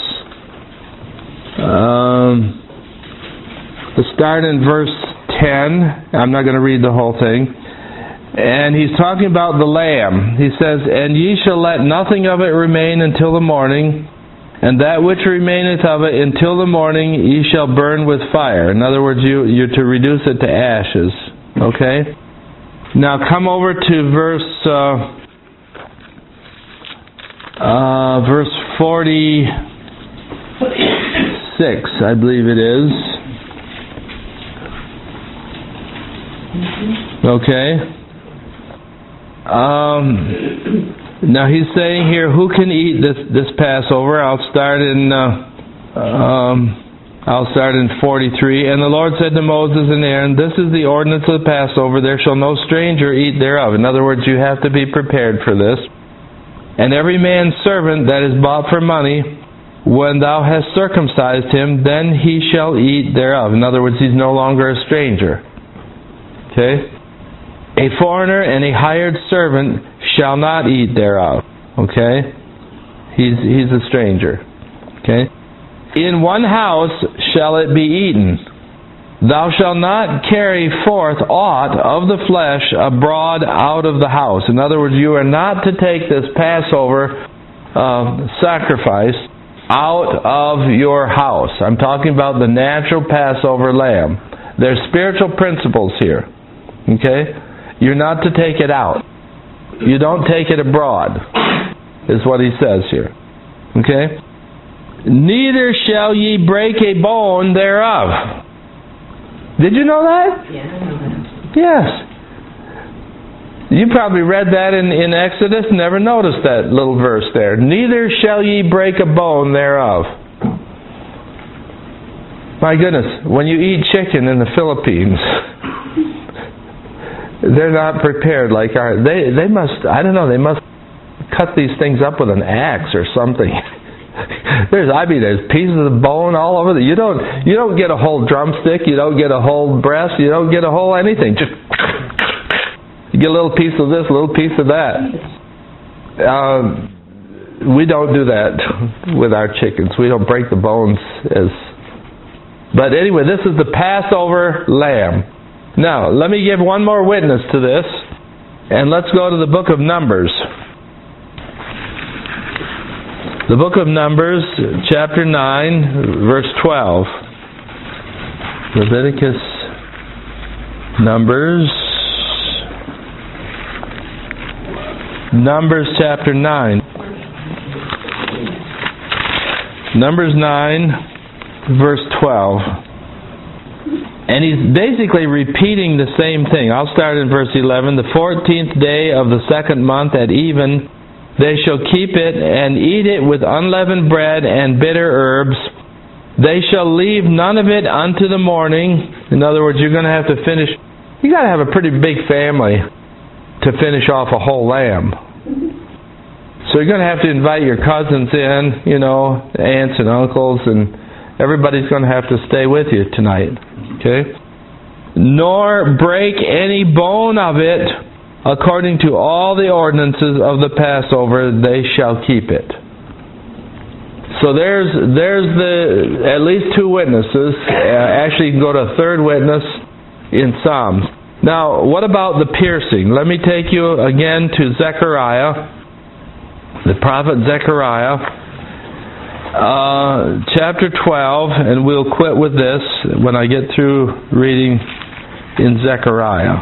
um, let's start in verse ten. I'm not going to read the whole thing. And he's talking about the lamb. He says, "And ye shall let nothing of it remain until the morning, and that which remaineth of it until the morning ye shall burn with fire." In other words, you, you're to reduce it to ashes. Okay? Now come over to verse uh, uh, verse forty-six, I believe it is. Okay? Um, now he's saying here, who can eat this this Passover? I'll start in uh, um, I'll start in forty-three. "And the Lord said to Moses and Aaron, This is the ordinance of the Passover. There shall no stranger eat thereof." In other words, you have to be prepared for this. "And every man's servant that is bought for money, when thou hast circumcised him, then he shall eat thereof." In other words, he's no longer a stranger. Okay? "A foreigner and a hired servant shall not eat thereof." Okay? He's he's a stranger. Okay? "In one house shall it be eaten. Thou shalt not carry forth aught of the flesh abroad out of the house." In other words, you are not to take this Passover uh, sacrifice out of your house. I'm talking about the natural Passover lamb. There's spiritual principles here. Okay? You're not to take it out. You don't take it abroad, is what he says here. Okay? "Neither shall ye break a bone thereof." Did you know that? Yeah, I know that. Yes. You probably read that in, in Exodus and never noticed that little verse there. "Neither shall ye break a bone thereof." My goodness, when you eat chicken in the Philippines, they're not prepared like our. They they must. I don't know. They must cut these things up with an axe or something. There's, I mean, there's pieces of bone all over. The, you don't you don't get a whole drumstick. You don't get a whole breast. You don't get a whole anything. Just you get a little piece of this, a little piece of that. Um, we don't do that with our chickens. We don't break the bones as. But anyway, this is the Passover lamb. Now, let me give one more witness to this, and let's go to the book of Numbers. The book of Numbers, chapter nine, verse twelve. Leviticus, Numbers, Numbers chapter nine. Numbers nine, verse twelve. And he's basically repeating the same thing. I'll start in verse eleven. "The fourteenth day of the second month at even, they shall keep it and eat it with unleavened bread and bitter herbs. They shall leave none of it unto the morning." In other words, you're going to have to finish. You got to have a pretty big family to finish off a whole lamb. So you're going to have to invite your cousins in, you know, aunts and uncles, and everybody's going to have to stay with you tonight. Okay? "Nor break any bone of it, according to all the ordinances of the Passover, they shall keep it." So there's there's the at least two witnesses. Uh, actually, you can go to a third witness in Psalms. Now, what about the piercing? Let me take you again to Zechariah, the prophet Zechariah. Uh, chapter twelve, and we'll quit with this when I get through reading in Zechariah.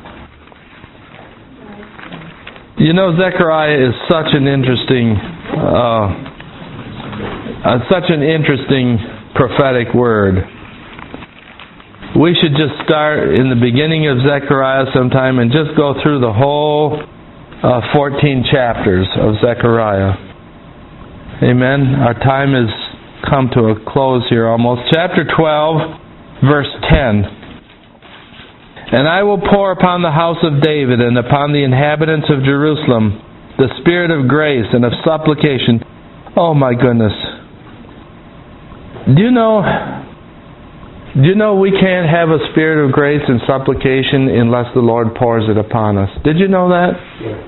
You know, Zechariah is such an interesting, uh, uh, such an interesting prophetic word. We should just start in the beginning of Zechariah sometime and just go through the whole uh, fourteen chapters of Zechariah. Amen. Our time has come to a close here almost. Chapter twelve, verse ten. "And I will pour upon the house of David and upon the inhabitants of Jerusalem the spirit of grace and of supplication." Oh my goodness. Do you know, Do you know we can't have a spirit of grace and supplication unless the Lord pours it upon us? Did you know that?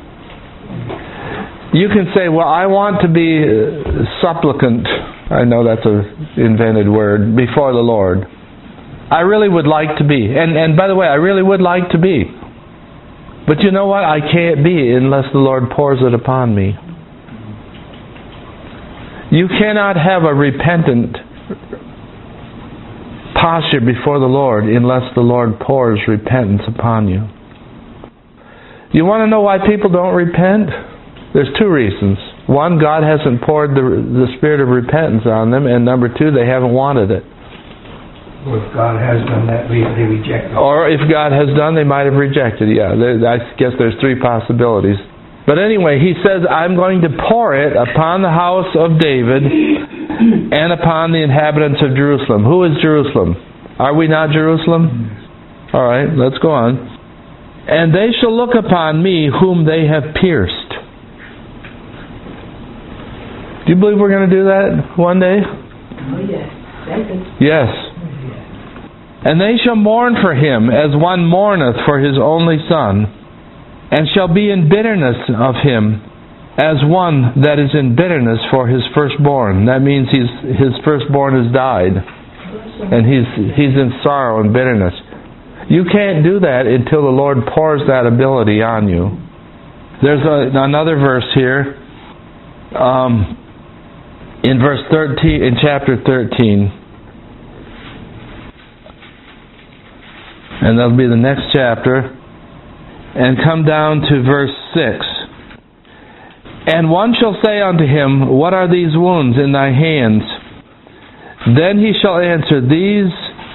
You can say, well, I want to be supplicant. I know that's an invented word. Before the Lord. I really would like to be. And, and by the way, I really would like to be. But you know what? I can't be unless the Lord pours it upon me. You cannot have a repentant posture before the Lord unless the Lord pours repentance upon you. You want to know why people don't repent? There's two reasons. One, God hasn't poured the, the spirit of repentance on them, and number two, they haven't wanted it. Well, if God has done that, they they reject it. Or if God has done, they might have rejected it. Yeah, there, I guess there's three possibilities. But anyway, he says, I'm going to pour it upon the house of David and upon the inhabitants of Jerusalem. Who is Jerusalem? Are we not Jerusalem? All right, let's go on. And they shall look upon me whom they have pierced. Do you believe we're going to do that one day? Oh, yes. Yes. And they shall mourn for him as one mourneth for his only son, and shall be in bitterness of him as one that is in bitterness for his firstborn. That means he's, his firstborn has died, and he's, he's in sorrow and bitterness. You can't do that until the Lord pours that ability on you. There's a, another verse here. Um, in verse thirteen, in chapter thirteen, and that'll be the next chapter, and come down to verse six. And one shall say unto him, What are these wounds in thy hands? Then he shall answer, These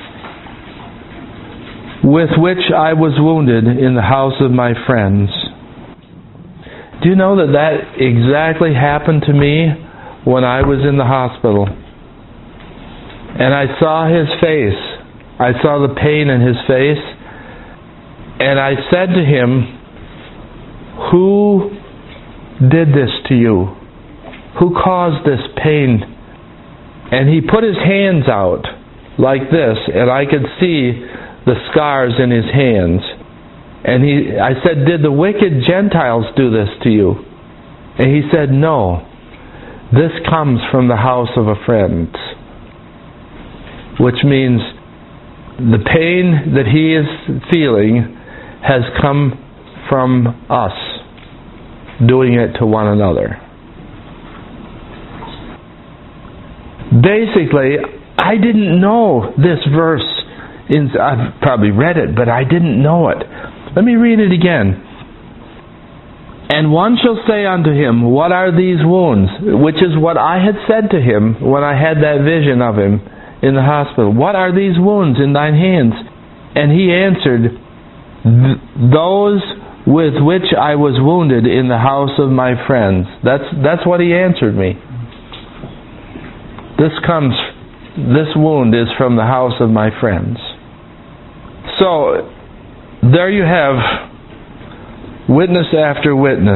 with which I was wounded in the house of my friends. Do you know that that exactly happened to me when I was in the hospital? And I saw his face. I saw the pain in his face. And I said to him, Who did this to you? Who caused this pain? And he put his hands out like this, and I could see the scars in his hands. And he, I said, Did the wicked Gentiles do this to you? And he said, No. This comes from the house of a friend. Which means the pain that he is feeling has come from us doing it to one another. Basically, I didn't know this verse. In, I've probably read it, but I didn't know it. Let me read it again. And one shall say unto him, What are these wounds? Which is what I had said to him when I had that vision of him in the hospital. What are these wounds in thine hands? And he answered, Those with which I was wounded in the house of my friends. That's that's what he answered me. This comes, this wound is from the house of my friends. So, there you have witness after witness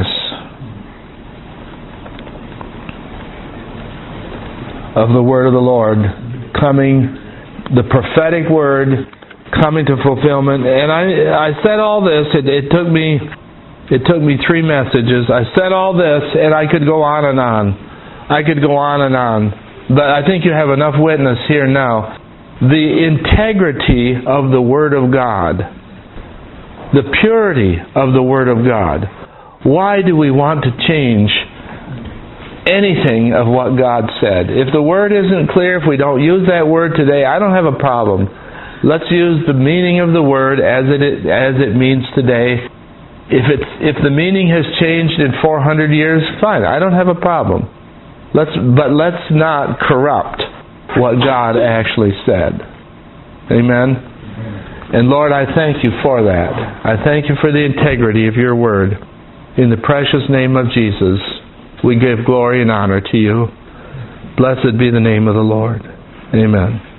of the word of the Lord coming, the prophetic word coming to fulfillment. And I I said all this, it, it took me it took me three messages. I said all this, and I could go on and on. I could go on and on. But I think you have enough witness here now. The integrity of the Word of God. The purity of the Word of God. Why do we want to change anything of what God said? If the Word isn't clear, if we don't use that Word today, I don't have a problem. Let's use the meaning of the Word as it as it means today. If it's if the meaning has changed in four hundred years, fine. I don't have a problem. Let's but let's not corrupt what God actually said. Amen? And Lord, I thank you for that. I thank you for the integrity of your word. In the precious name of Jesus, we give glory and honor to you. Blessed be the name of the Lord. Amen.